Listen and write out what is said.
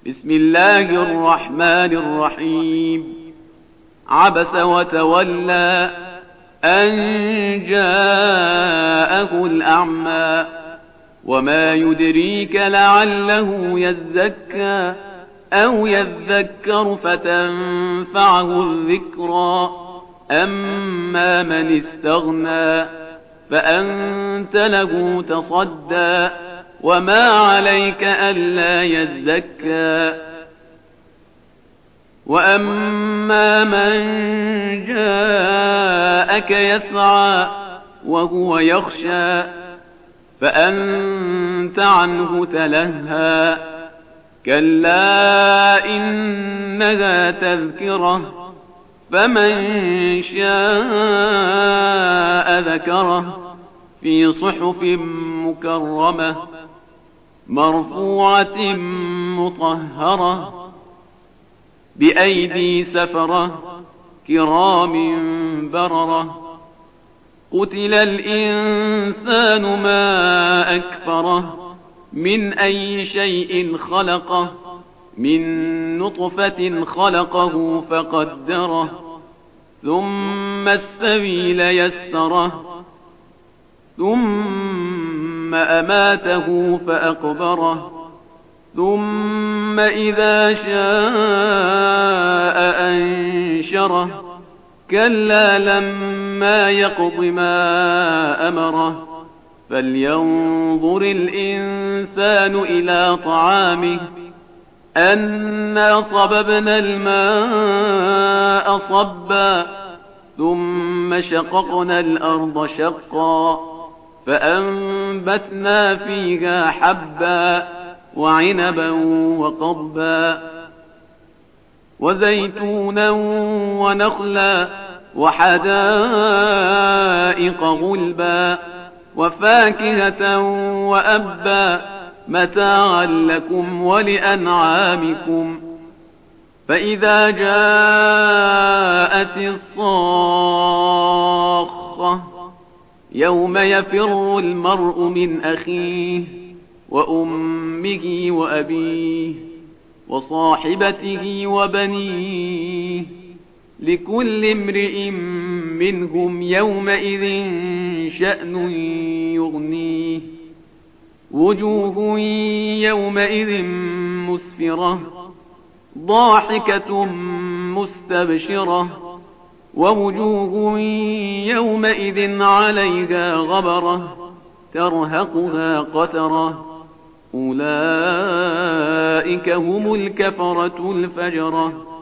بسم الله الرحمن الرحيم. عبس وتولى أن جاءه الأعمى وما يدريك لعله يزكى أو يذكر فتنفعه الذكرى أما من استغنى فأنت له تصدى وما عليك ألا يزكى وأما من جاءك يسعى وهو يخشى فأنت عنه تلهى كلا إنها تذكرة فمن شاء ذكره في صحف مكرمة مرفوعة مطهرة بأيدي سفرة كرام بررة قتل الإنسان ما أكفره من أي شيء خلقه من نطفة خلقه فقدره ثم السبيل يسره ثم أماته فأقبره ثم إذا شاء أنشره كلا لما يقض ما أمره فلينظر الإنسان إلى طعامه أنا صببنا الماء صبا ثم شققنا الأرض شقا فأنبتنا فيها حبا وعنبا وقضبا وزيتونا ونخلا وحدائق غلبا وفاكهة وأبا متاعا لكم ولأنعامكم فإذا جاءت الصاخة يوم يفر المرء من أخيه وأمه وأبيه وصاحبته وبنيه لكل امرئ منهم يومئذ شأن يغنيه وجوه يومئذ مسفرة ضاحكة مستبشرة ووجوه يومئذ عليها غبرة ترهقها قترة أولئك هم الكفرة الفجرة